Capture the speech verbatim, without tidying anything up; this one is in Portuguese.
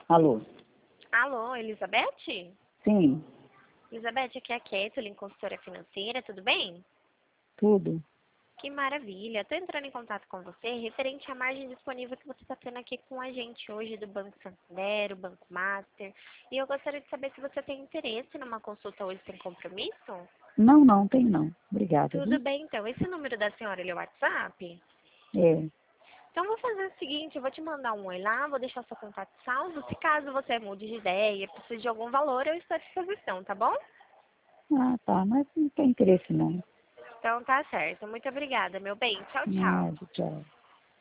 Alô? Alô, Elizabeth? Sim, Elizabeth, aqui é a Kathleen, consultora financeira, tudo bem? tudo. Que maravilha. Estou entrando em contato com você referente à margem disponível que você está tendo aqui com a gente hoje do Banco Santander, o Banco Master. E eu gostaria de saber se você tem interesse numa consulta hoje sem compromisso? Não, não, tem não. Obrigada, Tudo viu? bem, então. Esse número da senhora, ele é o WhatsApp? É, Então, vou fazer o seguinte, eu vou te mandar um oi lá, vou deixar seu contato salvo. Se caso você mude de ideia, precise de algum valor, eu estou à disposição, tá bom? ah, tá, mas não tem interesse não. Então, tá certo. Muito obrigada, meu bem. Tchau, tchau. Nada, tchau.